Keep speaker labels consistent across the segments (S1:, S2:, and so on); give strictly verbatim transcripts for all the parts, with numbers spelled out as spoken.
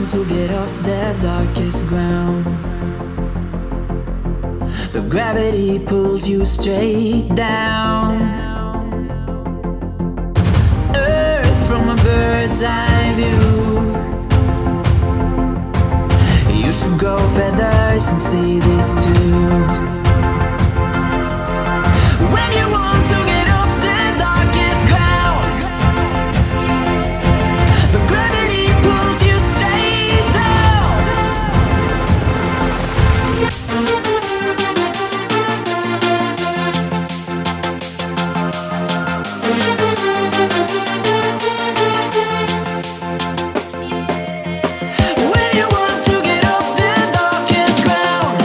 S1: want to get off that darkest ground, but gravity pulls you straight down. Earth from a bird's eye view. You should grow feathers and see this too. When you want to get off the darkest ground, but gravity pulls you straight down. When you want to get off the darkest ground,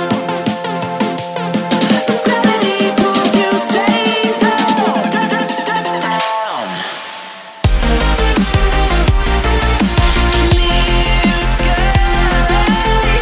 S1: but gravity pulls you straight down, down. Clear sky.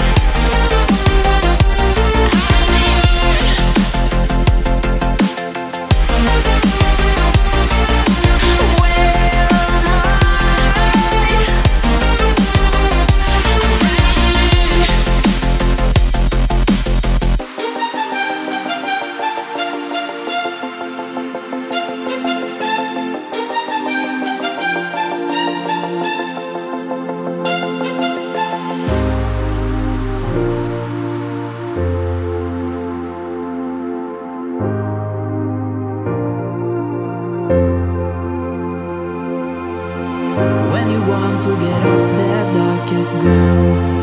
S1: When you want to get off that darkest ground,